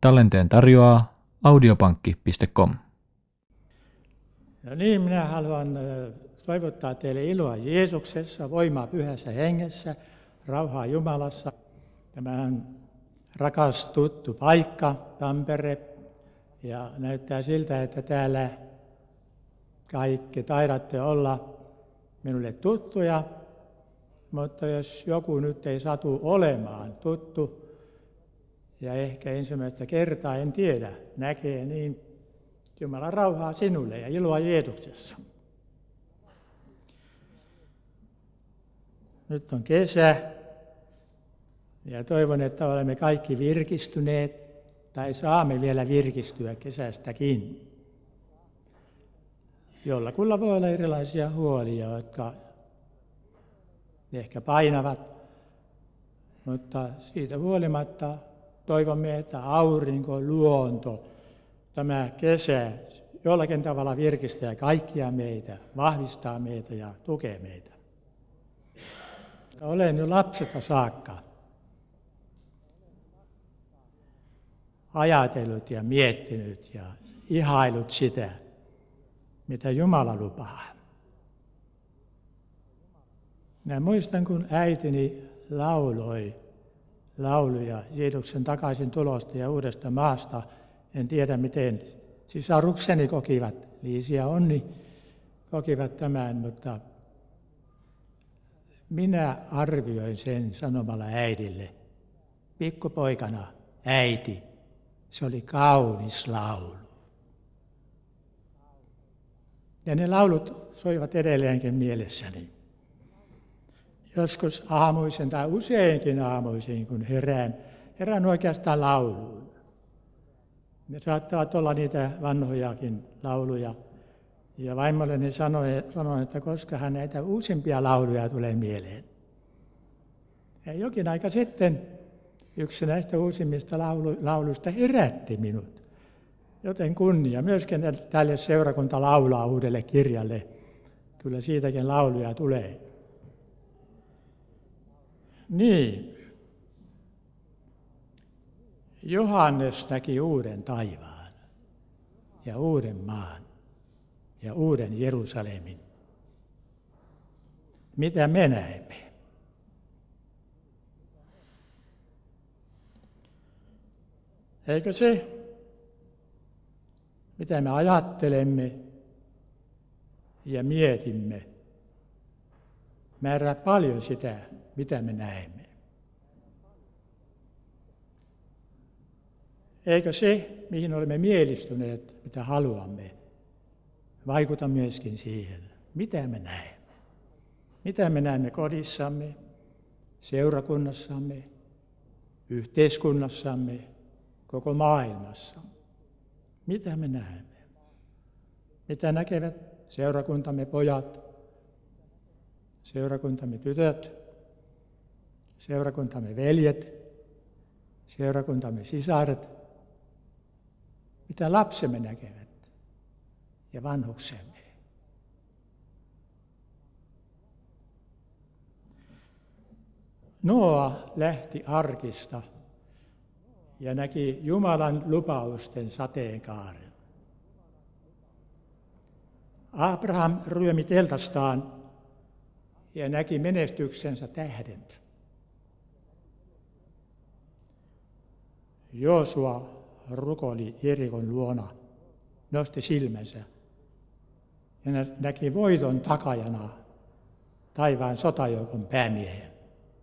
Tallenteen tarjoaa audiopankki.com. No niin, minä haluan toivottaa teille iloa Jeesuksessa, voimaa Pyhässä Hengessä, rauhaa Jumalassa. Tämä on rakas tuttu paikka, Tampere, ja näyttää siltä, että täällä kaikki taidatte olla minulle tuttuja, mutta jos joku nyt ei satu olemaan tuttu ja ehkä ensimmäistä kertaa, en tiedä, näkee, niin Jumalan rauhaa sinulle ja iloa Jeesuksessa. Nyt on kesä ja toivon, että olemme kaikki virkistyneet tai saamme vielä virkistyä kesästäkin. Jollakulla voi olla erilaisia huolia, jotka ehkä painavat, mutta siitä huolimatta toivomme, että aurinko, luonto, tämä kesä jollakin tavalla virkistää kaikkia meitä, vahvistaa meitä ja tukee meitä. Olen jo lapsesta saakka ajatellut ja miettinyt ja ihailut sitä, mitä Jumala lupaa. Minä muistan, kun äitini lauloi lauluja Jeesuksen takaisin tulosta ja uudesta maasta. En tiedä, miten sisarukseni kokivat, Liisi ja Onni kokivat tämän, mutta minä arvioin sen sanomalla äidille. Pikkupoikana, äiti, se oli kaunis laulu. Ja ne laulut soivat edelleenkin mielessäni. Joskus aamuisin tai useinkin aamuisin, kun herään oikeastaan lauluun. Ne saattavat olla niitä vanhojakin lauluja. Ja vaimolleni sanoin, että koskahan näitä uusimpia lauluja tulee mieleen. Ja jokin aika sitten yksi näistä uusimmista lauluista herätti minut. Joten kunnia myöskin tälle seurakunta laulaa uudelle kirjalle. Kyllä siitäkin lauluja tulee. Niin. Johannes näki uuden taivaan ja uuden maan ja uuden Jerusalemin. Mitä me näemme? Eikö se, mitä me ajattelemme ja mietimme, määrää paljon sitä, mitä me näemme? Eikö se, mihin olemme mielistyneet, mitä haluamme, vaikuta myöskin siihen, mitä me näemme? Mitä me näemme kodissamme, seurakunnassamme, yhteiskunnassamme, koko maailmassa? Mitä me näemme? Mitä näkevät seurakuntamme pojat, seurakuntamme tytöt, seurakuntamme veljet, seurakuntamme sisaret? Mitä lapsemme näkevät ja vanhuksemme? Noa lähti arkista ja näki Jumalan lupausten sateenkaaren. Abraham ryömi teltastaan ja näki menestyksensä tähdet. Joosua rukoili Jerikon luona, nosti silmänsä ja näki voiton takajana taivaan sotajoukon päämiehen.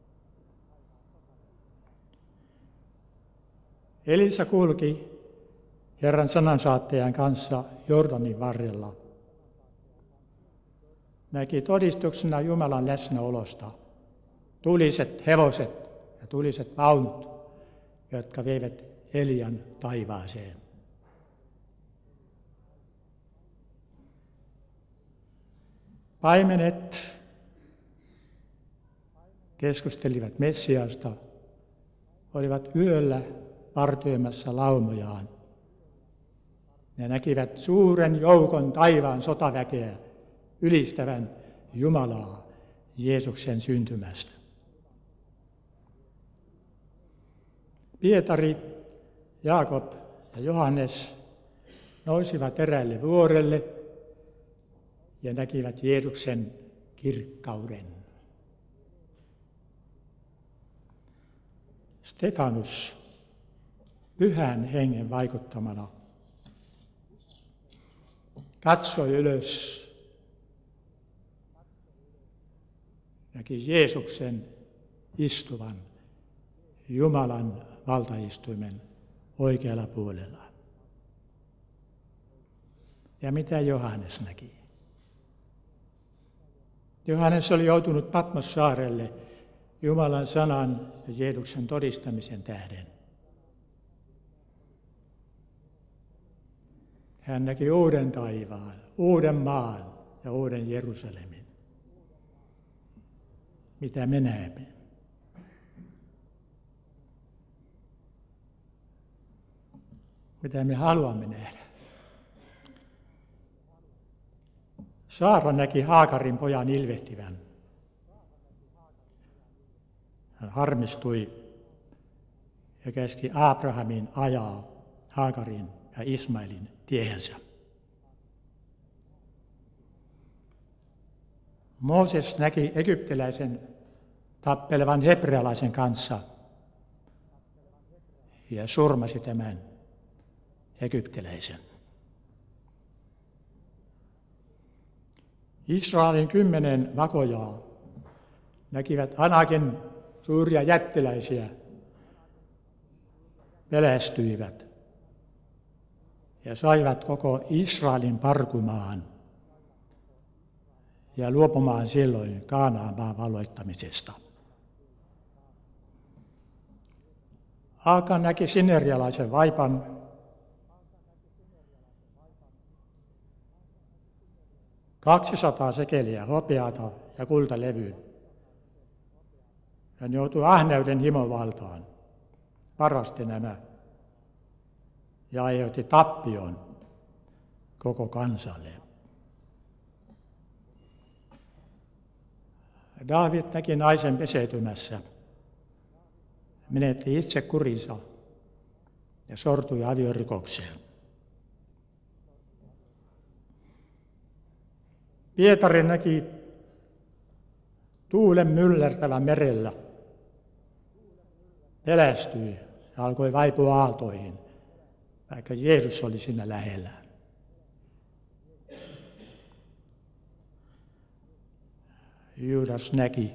Elisa kulki Herran sanansaattajan kanssa Jordanin varrella. Näki todistuksena Jumalan läsnäolosta tuliset hevoset ja tuliset vaunut, jotka veivät Elian taivaaseen. Paimenet keskustelivat Messiasta, olivat yöllä partioimassa laumojaan. Ne näkivät suuren joukon taivaan sotaväkeä ylistävän Jumalaa Jeesuksen syntymästä. Pietari Jaakob ja Johannes nousivat eräälle vuorelle ja näkivät Jeesuksen kirkkauden. Stefanus Pyhän Hengen vaikuttamana katsoi ylös, näki Jeesuksen istuvan Jumalan valtaistuimen oikealla puolella. Ja mitä Johannes näki? Johannes oli joutunut Patmos-saarelle Jumalan sanan ja Jeesuksen todistamisen tähden. Hän näki uuden taivaan, uuden maan ja uuden Jerusalemin. Mitä me näemme? Mitä me haluamme nähdä? Saara näki Haagarin pojan ilvehtivän. Hän harmistui ja käski Abrahamin ajaa Haagarin ja Ismailin tiehensä. Mooses näki egyptiläisen tappelevan hebrealaisen kanssa ja surmasi tämän egyptiläisen. Israelin 10 vakojaa näkivät Anakin suuria jättiläisiä, pelästyivät ja saivat koko Israelin parkumaan ja luopumaan silloin Kaanaan maan valloittamisesta. Aakan näki sinerialaisen vaipan, 200 sekeliä hopeata ja kultalevyyn. Hän joutui ahneuden himovaltaan, varasti nämä ja aiheutti tappion koko kansalle. Daavid näki naisen peseytymässä, menetti itse kurinsa ja sortui aviorikokseen. Pietari näki tuulen myllertävän merellä, pelästyi ja alkoi vaipua aaltoihin, vaikka Jeesus oli siinä lähellä. Juudas näki,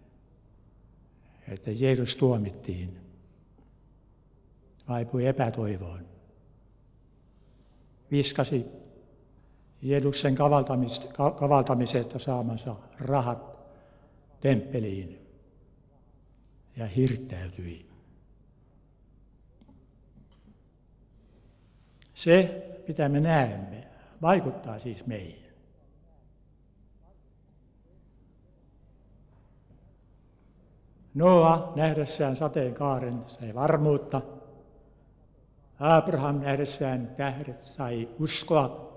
että Jeesus tuomittiin, vaipui epätoivoon, viskasi Jeesuksen kavaltamisesta saamansa rahat temppeliin ja hirttäytyi. Se, mitä me näemme, vaikuttaa siis meihin. Noa nähdessään sateenkaaren sai varmuutta. Abraham nähdessään tähdet sai uskoa.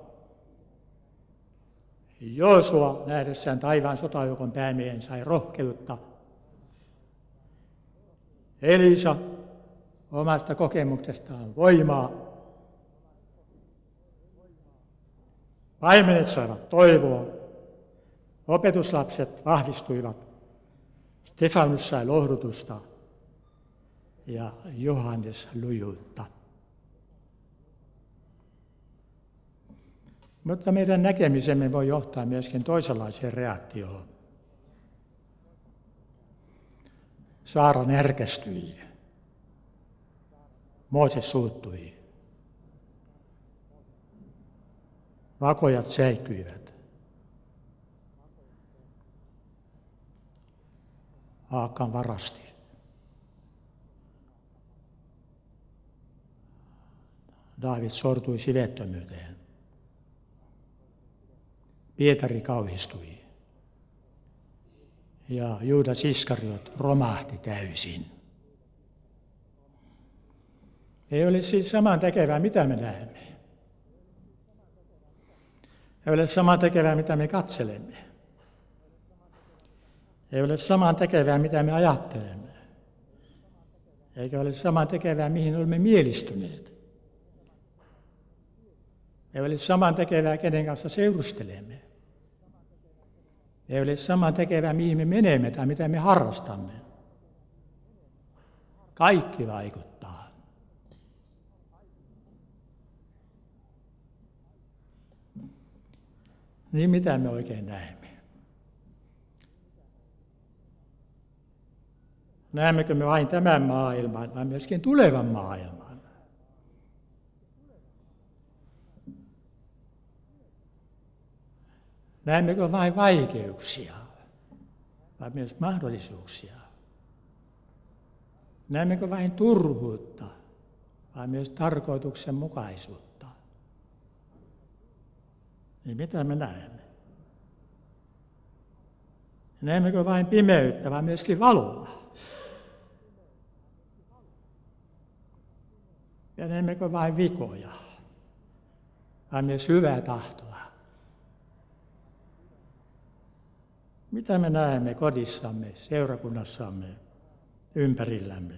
Joosua nähdessään taivaan sotajoukon päämiehen sai rohkeutta. Elisa omasta kokemuksestaan voimaa. Paimenet saivat toivoa. Opetuslapset vahvistuivat. Stefanus sai lohdutusta ja Johannes lujuutta. Mutta meidän näkemisemme voi johtaa myöskin toisenlaiseen reaktioon. Saara närkästyi. Mooses suuttui. Vakojat säikkyivät. Aakan varasti. Daavid sortui sivettömyyteen. Pietari kauhistui. Ja Juudas Iskariot romahti täysin. Ei ole siis saman tekevää, mitä me näemme. Ei ole saman tekevää, mitä me katselemme. Ei ole saman tekevää, mitä me ajattelemme. Eikä ole sama tekevää, mihin olemme mielistyneet. Ei ole saman tekevää, kenen kanssa seurustelemme. Ei ole saman tekevää, mihin me menemme tai mitä me harrastamme. Kaikki vaikuttaa. Niin mitä me oikein näemme? Näemmekö me vain tämän maailman vai myöskin tulevan maailman? Näemmekö vain vaikeuksia vai myös mahdollisuuksia? Näemmekö vain turhuutta vai myös tarkoituksenmukaisuutta? Niin mitä me näemme? Näemmekö vain pimeyttä vai myöskin valoa? Ja näemmekö vain vikoja vai myös hyvää tahtoa? Mitä me näemme kodissamme, seurakunnassamme, ympärillämme?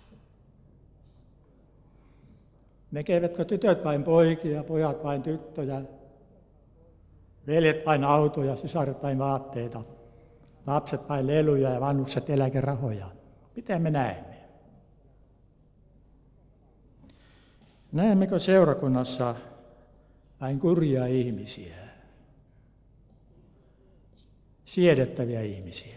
Näkevätkö tytöt vain poikia, pojat vain tyttöjä, veljet vain autoja, sisaret vain vaatteita, lapset vain leluja ja vanhukset eläkerahoja? Mitä me näemme? Näemmekö seurakunnassa vain kurjia ihmisiä, siedettäviä ihmisiä?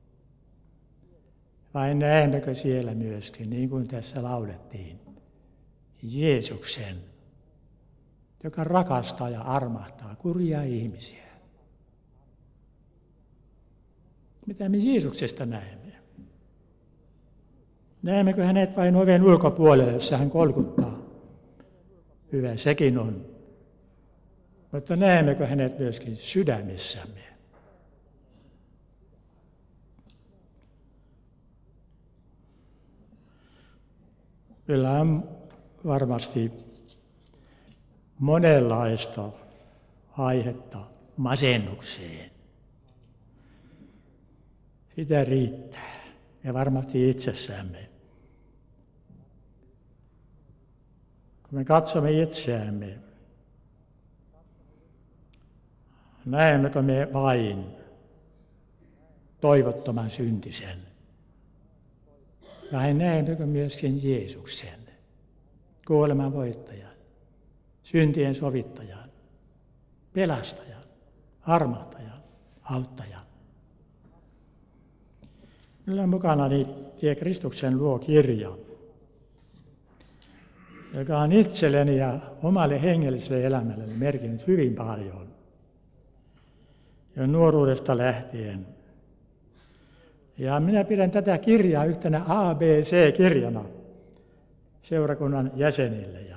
Vai näemmekö siellä myöskin, niin kuin tässä laulettiin, Jeesuksen, joka rakastaa ja armahtaa kurjia ihmisiä? Mitä me Jeesuksesta näemme? Näemmekö hänet vain oven ulkopuolella, jossa hän kolkuttaa? Hyvä sekin on. Mutta näemmekö hänet myöskin sydämessämme? Kyllä on varmasti monenlaista aihetta masennukseen. Sitä riittää. Ja varmasti itsessämme. Kun me katsomme itseämme, näemmekö me vain toivottoman syntisen? Vai näemmekö myöskin Jeesuksen, kuoleman voittajan, syntien sovittajan, pelastajan, armahtajan, auttajan? Minulla on mukanani Tie Kristuksen luo -kirja, joka on itselleni ja omalle hengelliselle elämälle merkinnyt hyvin paljon. Jo nuoruudesta lähtien. Ja minä pidän tätä kirjaa yhtenä ABC-kirjana seurakunnan jäsenille. Ja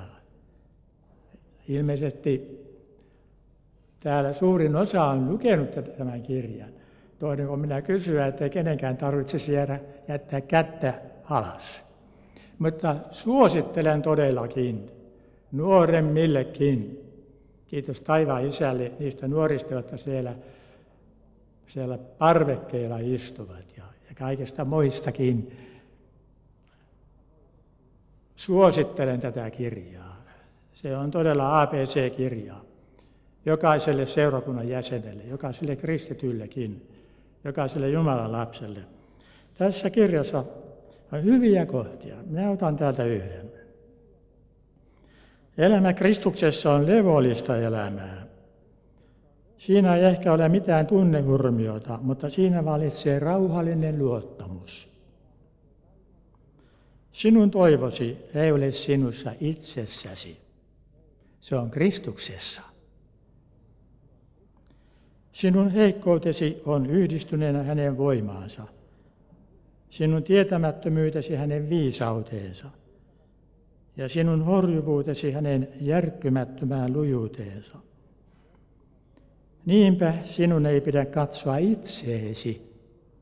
ilmeisesti täällä suurin osa on lukenut tämän kirjan. Toinen kun minä kysyä, ettei kenenkään tarvitsisi jättää kättä alas. Mutta suosittelen todellakin nuoremmillekin. Kiitos taivaan Isälle niistä nuorista, jotka siellä parvekkeilla istuvat ja kaikista muistakin. Suosittelen tätä kirjaa. Se on todella ABC-kirja. Jokaiselle seurakunnan jäsenelle, jokaiselle kristityllekin, jokaiselle Jumalan lapselle. Tässä kirjassa on hyviä kohtia. Minä otan täältä yhden. Elämä Kristuksessa on levollista elämää. Siinä ei ehkä ole mitään tunnehurmiota, mutta siinä valitsee rauhallinen luottamus. Sinun toivosi ei ole sinussa itsessäsi. Se on Kristuksessa. Sinun heikkoutesi on yhdistyneenä hänen voimaansa. Sinun tietämättömyytesi hänen viisauteensa. Ja sinun horjuvuutesi hänen järkkymättömään lujuuteensa. Niinpä sinun ei pidä katsoa itseesi.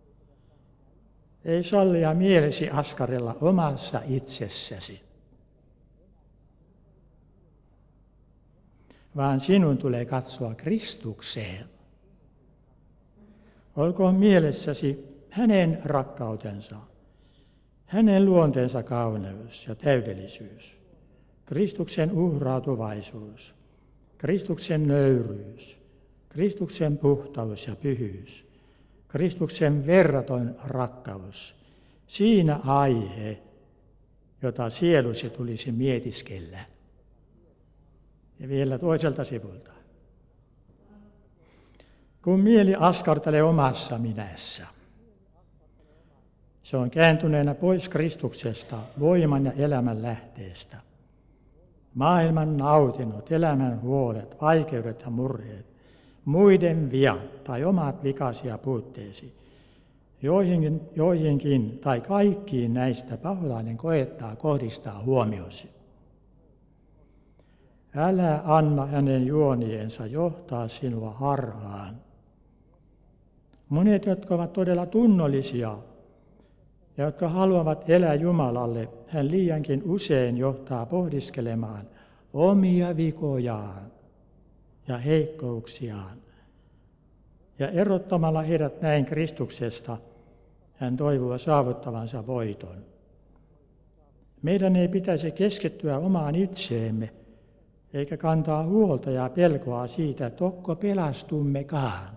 Ei sallia mielesi askarella omassa itsessäsi. Vaan sinun tulee katsoa Kristukseen. Olkoon mielessäsi hänen rakkautensa, Hänen luonteensa kauneus ja täydellisyys, Kristuksen uhrautuvaisuus, Kristuksen nöyryys, Kristuksen puhtaus ja pyhyys, Kristuksen verraton rakkaus, siinä aihe, jota sielusi tulisi mietiskellä. Ja vielä toiselta sivulta. Kun mieli askartelee omassa minässä, se on kääntyneenä pois Kristuksesta, voiman ja elämän lähteestä. Maailman nautinnot, elämän huolet, vaikeudet ja murheet, muiden viat tai omat vikasi ja puutteesi, joihinkin tai kaikkiin näistä paholainen koettaa kohdistaa huomiosi. Älä anna hänen juoniensa johtaa sinua harhaan. Monet, jotka ovat todella tunnollisia ja jotka haluavat elää Jumalalle, hän liiankin usein johtaa pohdiskelemaan omia vikojaan ja heikkouksiaan. Ja erottamalla heidät näin Kristuksesta, hän toivoo saavuttavansa voiton. Meidän ei pitäisi keskittyä omaan itseemme, eikä kantaa huolta ja pelkoa siitä, tokko pelastummekaan.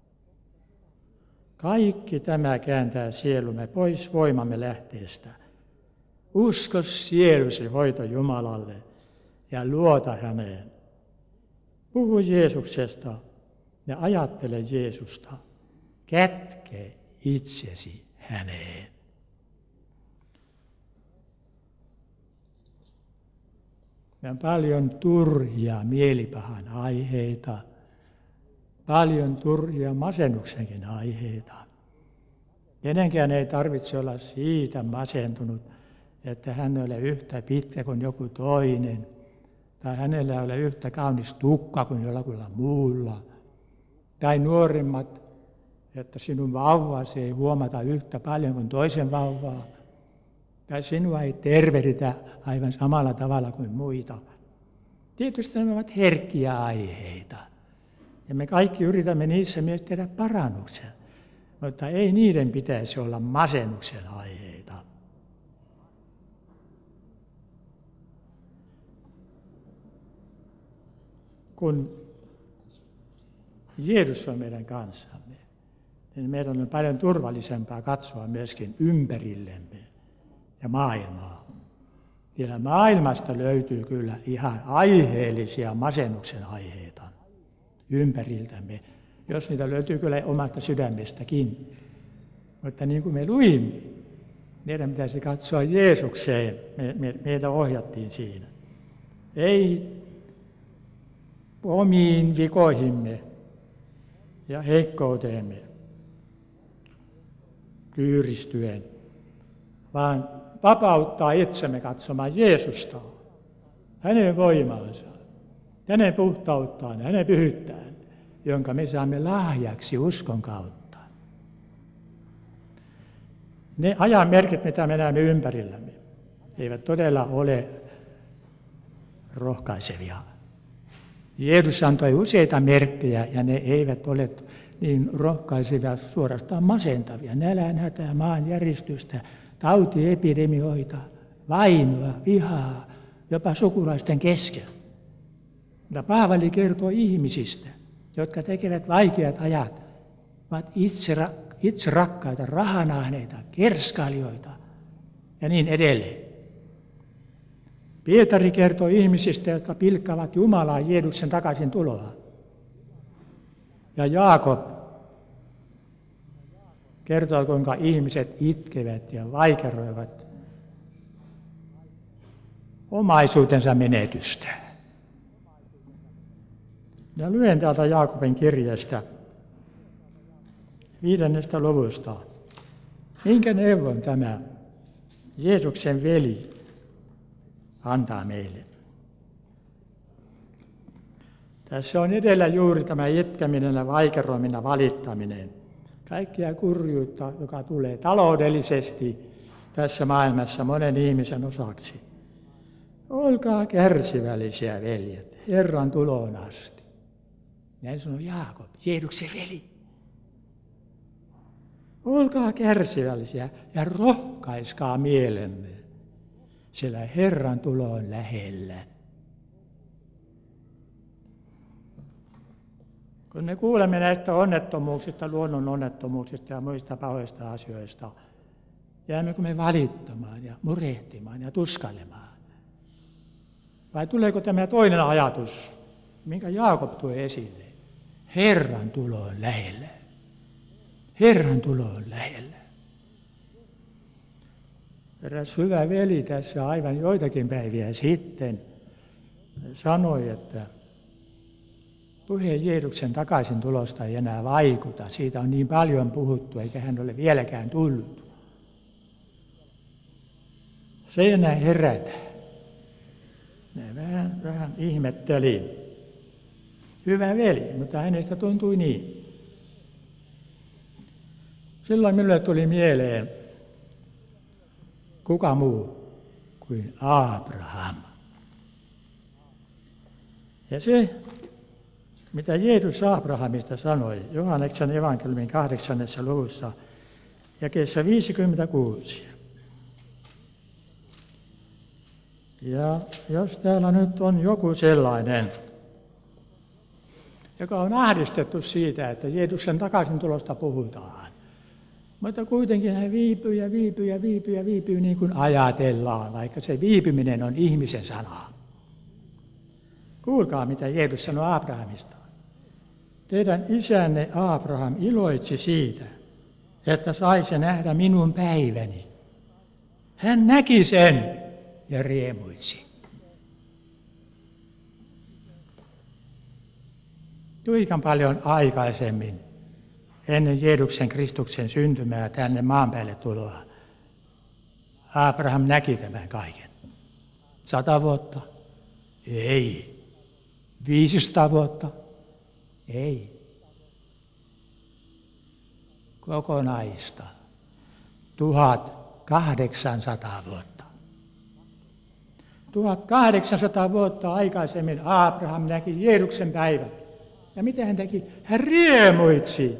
Kaikki tämä kääntää sielumme pois voimamme lähteestä. Usko sielusi hoito Jumalalle ja luota häneen. Puhu Jeesuksesta ja ajattele Jeesusta. Kätke itsesi häneen. On paljon turhia mielipahan aiheita, paljon turhia masennuksenkin aiheita. Kenenkään ei tarvitse olla siitä masentunut, että hän ei ole yhtä pitkä kuin joku toinen, tai hänellä ei ole yhtä kaunis tukka kuin jollakulla muulla, tai nuorimmat, että sinun vauvasi ei huomata yhtä paljon kuin toisen vauvaa, tai sinua ei tervehditä aivan samalla tavalla kuin muita. Tietysti nämä ovat herkkiä aiheita, ja me kaikki yritämme niissä myös tehdä parannuksen, mutta ei niiden pitäisi olla masennuksen aiheita. Kun Jeesus on meidän kanssamme, niin meidän on paljon turvallisempaa katsoa myöskin ympärillemme ja maailmaa. Siellä maailmasta löytyy kyllä ihan aiheellisia masennuksen aiheita ympäriltämme, jos niitä löytyy kyllä omasta sydämestäkin. Mutta niin kuin me luimme, meidän pitäisi katsoa Jeesukseen, meitä ohjattiin siinä. Ei omiin vikoihimme ja heikkouteemme kyyristyen, vaan vapauttaa itsemme katsomaan Jeesusta, hänen voimaansa, hänen puhtauttaan, hänen pyhyyttään, jonka me saamme lahjaksi uskon kautta. Ne ajan merkit, mitä me näemme ympärillämme, eivät todella ole rohkaisevia. Jeesus antoi useita merkkejä, ja ne eivät ole niin rohkaisevia, suorastaan masentavia. Nälänhätää, maanjäristystä, tautiepidemioita, vainoa, vihaa, jopa sukulaisten kesken. Mutta Paavali kertoo ihmisistä, jotka tekevät vaikeat ajat, ovat itse rakkaita, rahanahneita, kerskailijoita ja niin edelleen. Pietari kertoo ihmisistä, jotka pilkkaavat Jumalaa Jeesuksen takaisin tuloa. Ja Jaakob kertoo, kuinka ihmiset itkevät ja vaikeroivat omaisuutensa menetystä. Ja luen täältä Jaakobin kirjasta 5. luvusta. Minkä neuvon tämä Jeesuksen veli antaa meille? Tässä on edellä juuri tämä itkeminen ja vaikeroiminen ja valittaminen. Kaikkia kurjuutta, joka tulee taloudellisesti tässä maailmassa monen ihmisen osaksi. Olkaa kärsivällisiä, veljet, Herran tuloon asti. Näin sanoi Jaakob, Jeesuksen veli. olkaa kärsivällisiä ja rohkaiskaa mielenne, sillä Herran tulo on lähellä. Kun me kuulemme näistä onnettomuuksista, luonnon onnettomuuksista ja muista pahoista asioista, jäämmekö me valittamaan ja murehtimaan ja tuskailemaan? Vai tuleeko tämä toinen ajatus, minkä Jaakob tuo esille? Herran tulo on lähellä. Herran tulo on lähellä. Eräs hyvä veli tässä aivan joitakin päiviä sitten sanoi, että puhe Jeesuksen takaisin tulosta ei enää vaikuta. Siitä on niin paljon puhuttu, eikä hän ole vieläkään tullut. Se ei enää herätä. Vähän ihmettelin. Hyvä veli, mutta hänestä tuntui niin. Silloin minulle tuli mieleen, kuka muu kuin Abraham. Ja se, mitä Jeesus Abrahamista sanoi, Johanneksen evankeliumin 8. luvussa, jakeessa 56. Ja jos täällä nyt on joku sellainen, joka on ahdistettu siitä, että Jeesuksen takaisintulosta puhutaan, mutta kuitenkin hän viipyy ja viipyy ja viipyy ja viipyy niin kuin ajatellaan, vaikka se viipyminen on ihmisen sana. Kuulkaa, mitä Jeesus sanoi Abrahamista. Teidän isänne Abraham iloitsi siitä, että saisi nähdä minun päiväni. Hän näki sen ja riemuitsi. Kuinka paljon aikaisemmin, ennen Jeesuksen Kristuksen syntymää tänne maan päälle tuloa, Abraham näki tämän kaiken. 100 vuotta? Ei. 500 vuotta? Ei. Kokonaista. 1800 vuotta. 1800 vuotta aikaisemmin Abraham näki Jeesuksen päivän. Ja mitä hän teki? Hän riemuitsi.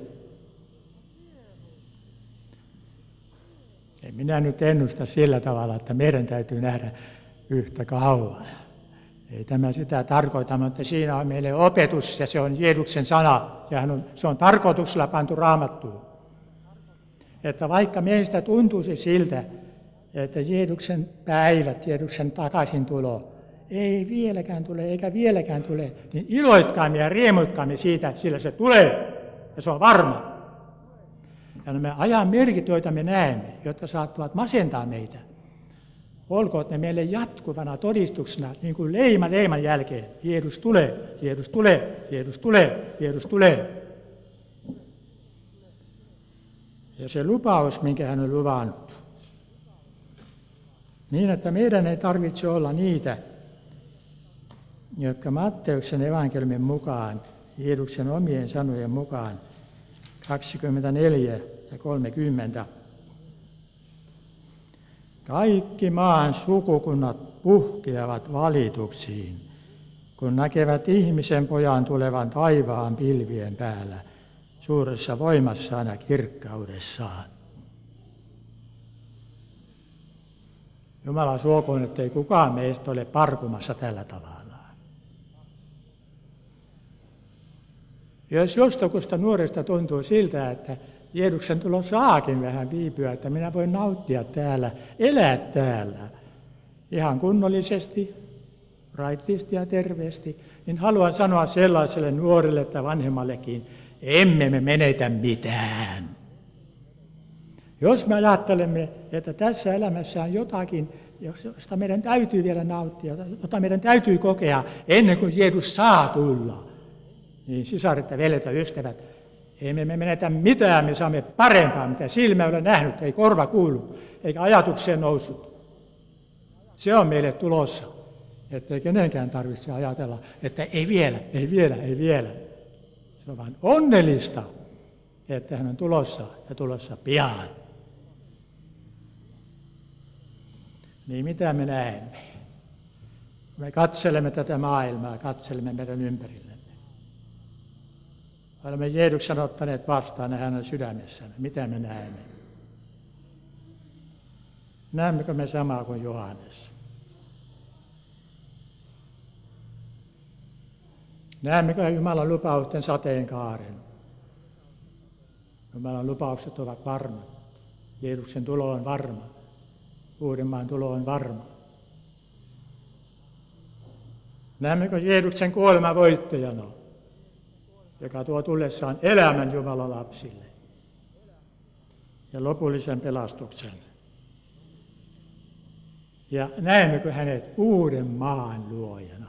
En minä nyt ennusta sillä tavalla, että meidän täytyy nähdä yhtä kauan. Ei tämä sitä tarkoita, mutta siinä on meille opetus ja se on Jeesuksen sana. Ja se on tarkoituksella pantu Raamattuun. Että vaikka meistä tuntuisi siltä, että Jeesuksen päivät, Jeesuksen takaisintulo ei vieläkään tule eikä vieläkään tule, niin iloitkaamme ja riemuitkaamme siitä, sillä se tulee ja se on varma. Ja nämä ajan merkit, joita me näemme, jotka saattavat masentaa meitä, olkoot ne meille jatkuvana todistuksena, niin kuin leima leiman jälkeen. Jeesus tulee, Jeesus tulee, Jeesus tulee, Jeesus tulee. Ja se lupaus, minkä hän on luvannut, niin että meidän ei tarvitse olla niitä, jotka Matteuksen evankeliumin mukaan, Jeesuksen omien sanojen mukaan, 24 ja 30. Kaikki maan sukukunnat puhkeavat valituksiin, kun näkevät ihmisen pojan tulevan taivaan pilvien päällä, suuressa voimassaan ja kirkkaudessaan. Jumala suokoon, ettei kukaan meistä ole parkumassa tällä tavalla. Jos jostakusta nuoresta tuntuu siltä, että Jeesuksen tulo saakin vähän viipyä, että minä voin nauttia täällä, elää täällä ihan kunnollisesti, raittiisti ja terveesti, niin haluan sanoa sellaiselle nuorelle tai vanhemmallekin, emme me menetä mitään. Jos me ajattelemme, että tässä elämässä on jotakin, josta meidän täytyy vielä nauttia, jota meidän täytyy kokea ennen kuin Jeesus saa tulla, niin sisaret ja veljet ja ystävät, emme me menetä mitään, me saamme parempaa, mitä silmä ei ole nähnyt, ei korva kuulu, eikä ajatukseen noussut. Se on meille tulossa, ettei kenenkään tarvitse ajatella, että ei vielä, ei vielä, ei vielä. Se on vain onnellista, että hän on tulossa ja tulossa pian. Niin mitä me näemme? Me katselemme tätä maailmaa, katselemme meidän ympärillemme. Olemme Jeesuksen ottaneet vastaan hänen sydämessään. Mitä me näemme? Näemmekö me samaa kuin Johannes? Näemmekö Jumalan lupausten sateenkaaren? Jumalan lupaukset ovat varmat. Jeesuksen tulo on varma. Uudenmaan tulo on varma. Näemmekö Jeesuksen kuoleman voittajana, joka tuo tullessaan elämän Jumalan lapsille ja lopullisen pelastuksen? Ja näemmekö hänet uuden maan luojana?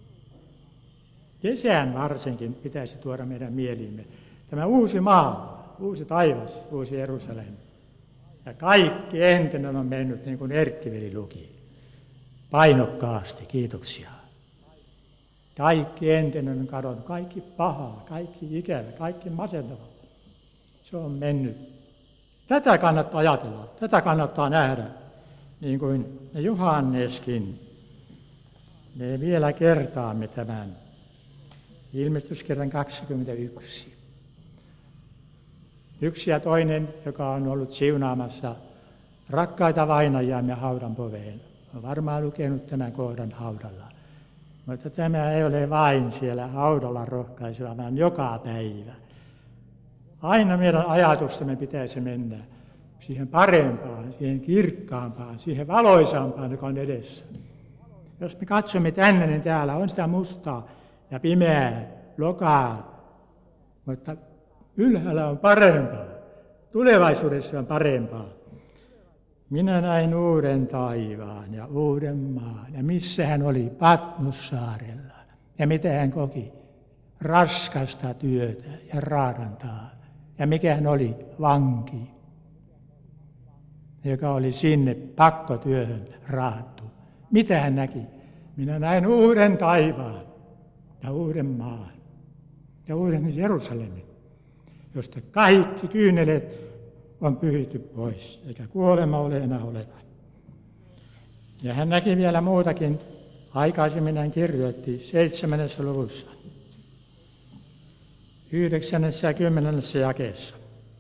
Kesän varsinkin pitäisi tuoda meidän mieliimme tämä uusi maa, uusi taivas, uusi Jerusalem. Ja kaikki entinen on mennyt, niin kuin Erkki-veli luki. Painokkaasti, kiitoksia. Kaikki entinen on kadonnut, kaikki paha, kaikki ikävä, kaikki masentava. Se on mennyt. Tätä kannattaa ajatella, tätä kannattaa nähdä, niin kuin Johanneskin. Me vielä kertaamme tämän. Ilmestyskirjan 21. Yksi ja toinen, joka on ollut siunaamassa rakkaita vainajiamme haudan poveen, on varmaan lukenut tämän kohdan haudalla. Mutta tämä ei ole vain siellä haudalla rohkaiseva, vaan joka päivä. Aina meidän ajatustamme pitäisi mennä siihen parempaan, siihen kirkkaampaan, siihen valoisampaan, joka on edessä. Jos me katsomme tänne, niin täällä on sitä mustaa ja pimeää, lokaa, mutta ylhäällä on parempaa. Tulevaisuudessa on parempaa. Minä näin uuden taivaan ja uuden maan. Ja missä hän oli? Patmossaarella. Ja mitä hän koki? Raskasta työtä ja raadantaa. Ja mikä hän oli? Vanki, joka oli sinne pakkotyöhön raahattu. Mitä hän näki? Minä näin uuden taivaan ja uuden maan ja uuden Jerusalemin, josta kaikki kyynelet on pyhitty pois, eikä kuolema ole enää oleva. Ja hän näki vielä muutakin. Aikaisemmin hän kirjoitti 7. luvussa, 9. ja 10. jakeessa.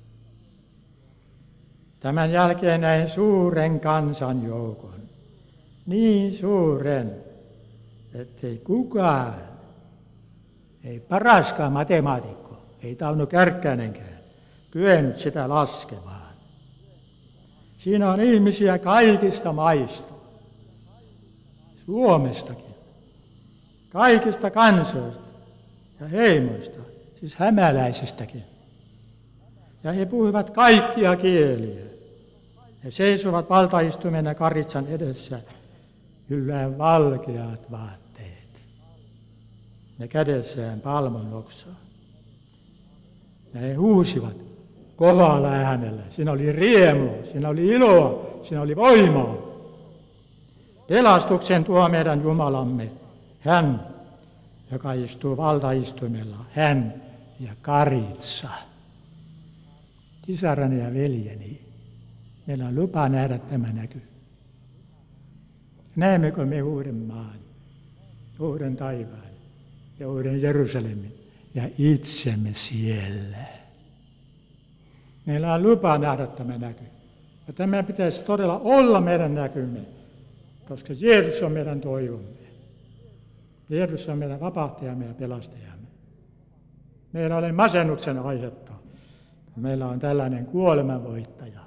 Tämän jälkeen näin suuren kansanjoukon, niin suuren, ettei kukaan, ei paraskaan matemaatikko, ei Tauno Kärkkänenkä, kyennyt sitä laskemaan. Siinä on ihmisiä kaikista maista, Suomestakin, kaikista kansoista ja heimoista, siis hämäläisistäkin. Ja he puhuivat kaikkia kieliä. He seisovat valtaistuimen ja karitsan edessä, yllään valkeat vaatteet, ja kädessään palmon oksaa. Ja he huusivat kovalla äänellä. Siinä oli riemua, siinä oli iloa, siinä oli voimaa. Pelastuksen tuo meidän Jumalamme, hän, joka istuu valtaistuimella, hän ja karitsa. Sisarani ja veljeni, meillä on lupa nähdä tämä näky. Näemmekö me uuden maan, uuden taivaan ja uuden Jerusalemin ja itsemme siellä? Meillä on lupa nähdä tämä näky. Ja tämä pitäisi todella olla meidän näkymme, koska Jeesus on meidän toivomme. Jeesus on meidän vapahtajamme ja pelastajamme. Meillä ei ole masennuksen aihetta. Meillä on tällainen kuolemanvoittaja.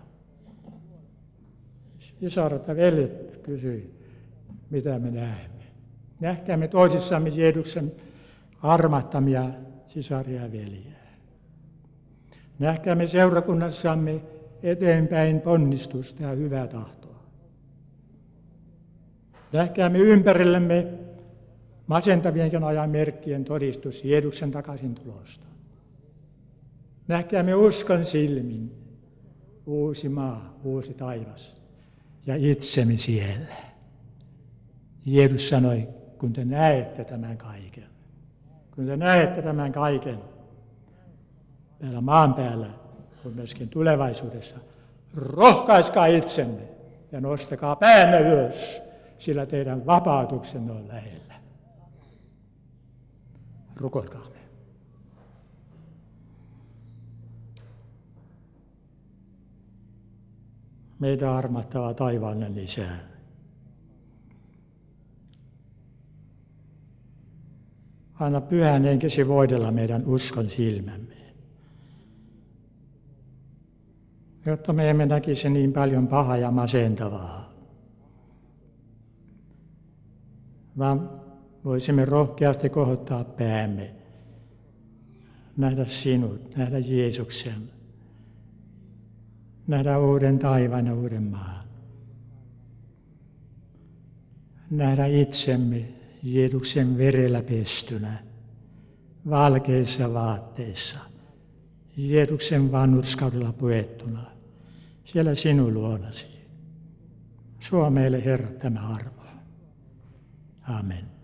Isorat ja veljet kysyi, mitä me näemme. Nähkäämme toisissamme Jeesuksen armahtamia sisaria ja veljiä. Nähkäämme seurakunnassamme eteenpäin ponnistusta ja hyvää tahtoa. Nähkäämme ympärillemme masentavienkin ajan merkkien todistus Jeesuksen takaisin tulosta. Nähkäämme uskon silmin uusi maa, uusi taivas ja itsemme siellä. Jeesus sanoi, kun te näette tämän kaiken, täällä maan päällä, kuin myöskin tulevaisuudessa, rohkaiskaa itsenne ja nostakaa päänne ylös, sillä teidän vapautuksenne on lähellä. Rukoilkaamme. meitä armahtava taivaallinen Isä. Anna Pyhän Henkesi voidella meidän uskon silmämme, jotta me emme näkisi niin paljon pahaa ja masentavaa, vaan voisimme rohkeasti kohottaa päämme, nähdä sinut, nähdä Jeesuksen, nähdä uuden taivaan ja uuden maan, nähdä itsemme Jeesuksen verellä pestynä, valkeissa vaatteissa, Jeesuksen vanhurskaudella puettuna, siellä sinun luonasi. Suo meille, Herra, tämä armo. Amen.